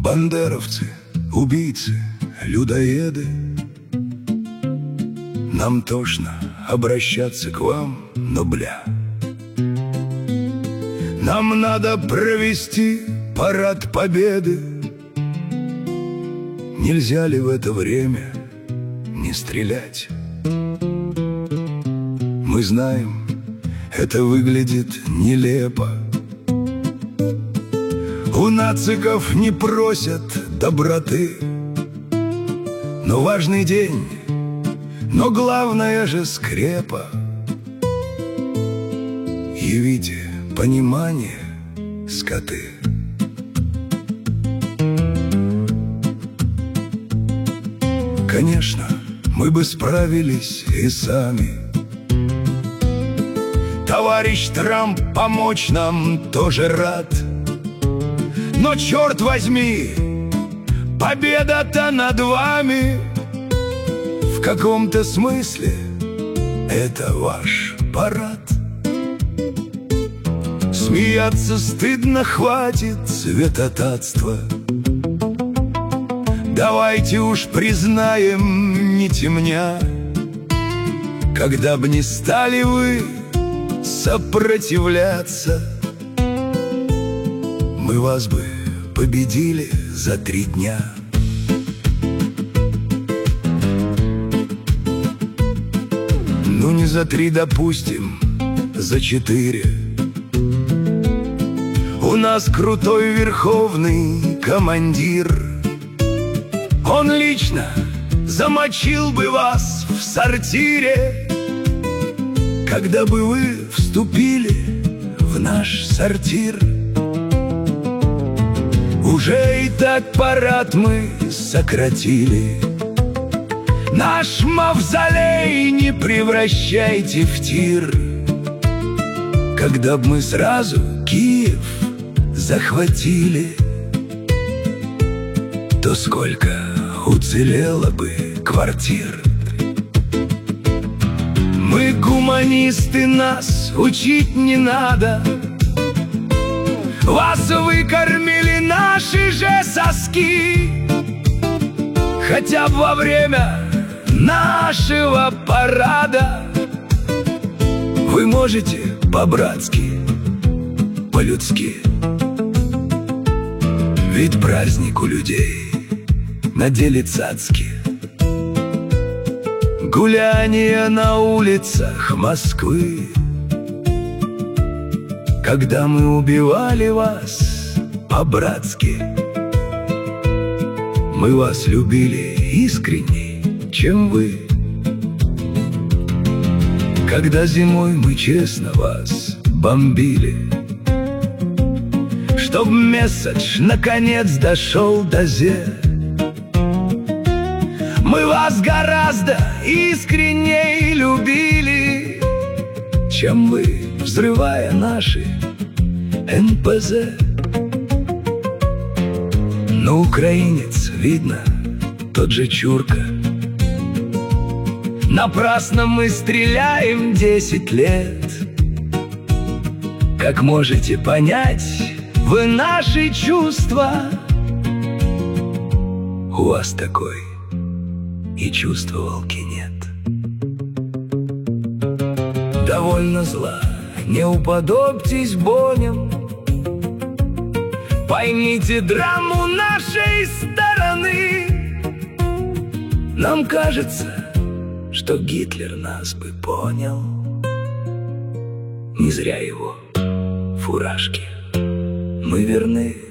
Бандеровцы, убийцы, людоеды, нам тошно обращаться к вам, но бля, нам надо провести парад победы. Нельзя ли в это время не стрелять? Мы знаем, это выглядит нелепо. У нациков не просят доброты. Но важный день, но главное же скрепа. Явите понимание, скоты. Конечно, мы бы справились и сами. Товарищ Трамп помочь нам тоже рад. Но, черт возьми, победа-то над вами. В каком-то смысле это ваш парад. Смеяться стыдно, хватит святотатства. Давайте уж признаем, не темня, когда б не стали вы сопротивляться, мы вас бы победили за 3 дня. Ну не за 3, допустим, за 4. У нас крутой верховный командир. Он лично замочил бы вас в сортире, когда бы вы вступили в наш сортир. Уже и так парад мы сократили. Наш мавзолей не превращайте в тир. Когда б мы сразу Киев захватили, то сколько уцелело бы квартир. Мы гуманисты, нас учить не надо. Вас выкормили наши же соски. Хотя бы во время нашего парада вы можете по-братски, по-людски. Ведь праздник у людей на деле цацки. Гуляние на улицах Москвы. Когда мы убивали вас по-братски, мы вас любили искренней, чем вы. Когда зимой мы честно вас бомбили, чтоб месседж наконец дошел до Зе, мы вас гораздо искренней любили, чем вы, взрывая наши НПЗ. Но украинец, видно, тот же Чурка. Напрасно мы стреляем 10 лет. Как можете понять вы наши чувства, у вас такой и чувствовалки нет. Довольно зла, не уподобьтесь Боням. Поймите драму нашей стороны. Нам кажется, что Гитлер нас бы понял. Не зря его фуражки мы верны.